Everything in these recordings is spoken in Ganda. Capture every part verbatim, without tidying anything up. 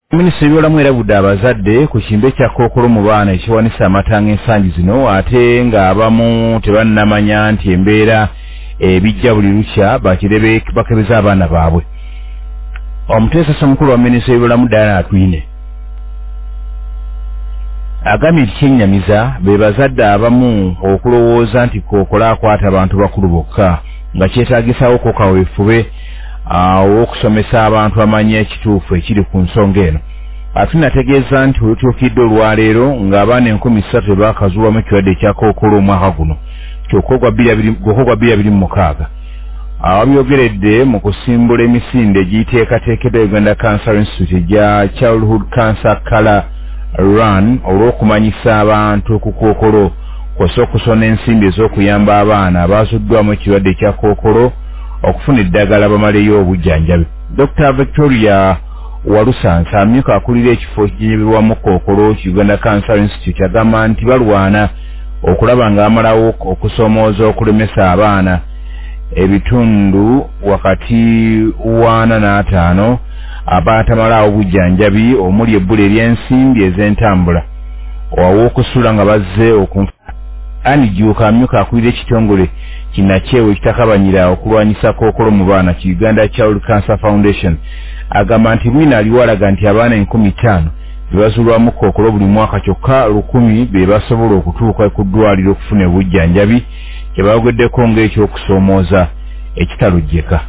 Minisitule y'obulamu erabudde abazadde ku kimbe kya Kkookolo mu baana ekiwanisa amatanga ensangi zino ate ng'abamu tebannamanya nti embeera ebijja buli lukya bakirebe bakebeza abaana baabwe. Omuteesesa omukulu wa minisitule y'obulamu Diana Atwine agambye nti kyennyamiza be bazadde abamu okulowooza nti Kkookolo akwata abantu bakulu bokka nga kyetaagisawo ko kaweefube okusomesa abantu amanya ekituufu ekiri ku nsonga eno. Atwine ategeeza nti olutuukidde olwaleero ng'abaana enkumi ssatu baakazuulwamu ekirwadde ekya Kkookolo omwaka guno kyokka ogwa bbiri abiri mu mukaaga. Ababyogeredde mu kusimbula emisinde egiyiteekateekedde Uganda Cancer Institute egya Childhood Cancer Colour Run olw'okumanyisa abantu ku Kkookolo kw'ossa okusona ensimbi ez'okuyamba abaana abaazuddwamu ekirwadde ekya Kkookolo okufuna eddagala bamaleyo obujjanjabi. Doctor Victoria Walusansa amyuka akulira ekifo ekinyibirwamu Kkookolo Uganda Cancer Institute agamba nti balwana okulaba nga amalawo okusoomooza okulemesa abaana ebitundu wakati wana n'ataano abaatamalawo obujjanjabi omuli ebbula ery'ensimbi ez'entambula ow'okusula nga bazze okumfa. Anijuuka amyuka akulira ekitongole kinakyewo ekitakabanyira okulwanyisa Kkookolo mu baana ki Uganda Child Cancer Foundation agamba nti bwina aliwalaga nti abaana enkumi ttaano bebazuulwamu Kkookolo buli mwaka kyokka lukumi be basobola okutuuka ku ddwaliro okufuna obujjanjabi kyebayogeddeko ng'ekyokusoomooza ekitalojjeka.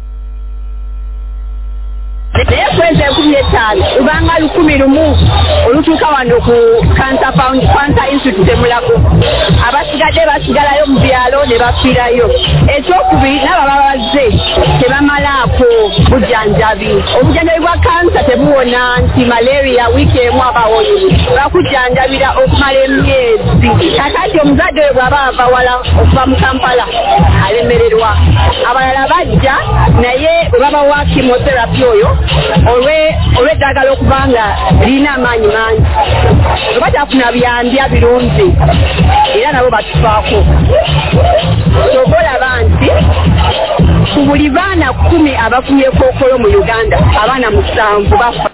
Naye kwezi enkumi etaano ubanga lukumi lumu olutuuka wano ku Cancer Found Cancer Institute Mulago abasigadde basigalayo mu byalo ne bafiirayo. Ekyokubiri n'ababa bazze tebamalaako bujjanjabi. Obujjanjabi bwa kansa tebuwona nti malaria wiiki emu abawonye bakujjanjabira okumala emyezi. Kakati omuzadde we bw'aba ava wala okuva mu Kampala alemererwa. Abalala bajja naye babawa chemotherapy oyo olwe olw'eddagala okubanga lirina amaanyi mangi batafuna byambya birungi era nabo batufaako. Kyova olaba nti ku buli baana kkumi abafumye Kkookolo mu Uganda abaana musanvu bafa.